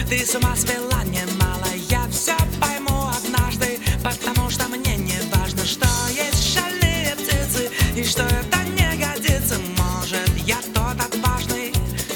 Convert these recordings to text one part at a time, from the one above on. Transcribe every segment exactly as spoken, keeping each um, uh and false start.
Ты с ума свела немало, я все пойму однажды, потому что мне не важно, что есть шальные птицы и что это не годится. Может, я тот отважный,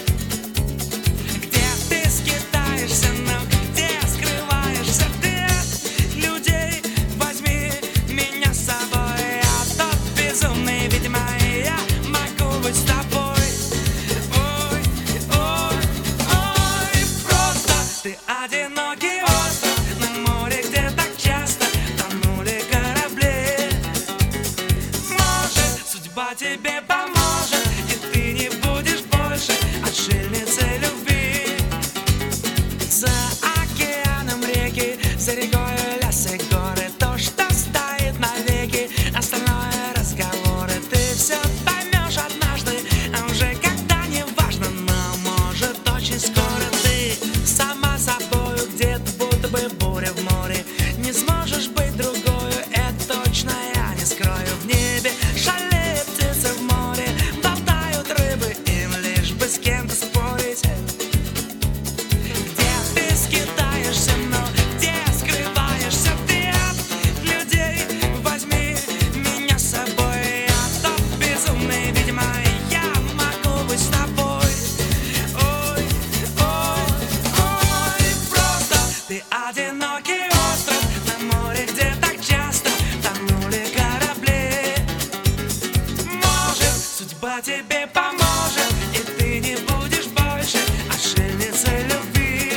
где ты скитаешься, но где скрываешься ты от людей. Возьми меня с собой, я тот безумный, видимо, я могу быть с тобой. Ой, ой, ой, просто ты одинокий остров на море, где так часто тонули корабли. Может, судьба тебе поможет, и ты не будешь больше отшельницей любви. За океаном реки, за рекой леса и горы, то, что стоит навеки, остальное разговоры. Ты все поймешь однажды, а уже когда не важно, но может очень скоро ты сама собою где-то, будто бы буря в море. Не сможешь быть другою, это точно я не скрою. В небе шалеют птицы, в море болтают рыбы, им лишь бы с кем-то спорить. Где ты скитаешься, но где скрываешься ты от людей. Возьми меня с собой, я тот безумный, видимо, я могу быть с тобой. Ой, ой, ой, просто ты одинокий остров на море, где так часто тонули корабли. Может, судьба тебе поможет, и ты не будешь больше отшельницей любви.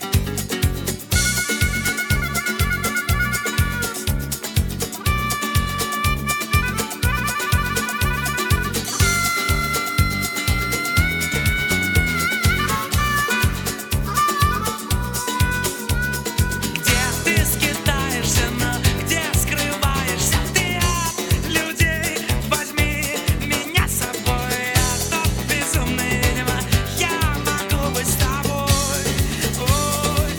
Где ты скитаешься, но где скрываешься ты от людей. Возьми меня с собой, я тот безумный, видимо, я могу быть с тобой. Ой,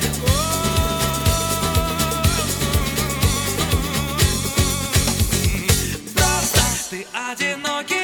ой, просто ты одинокий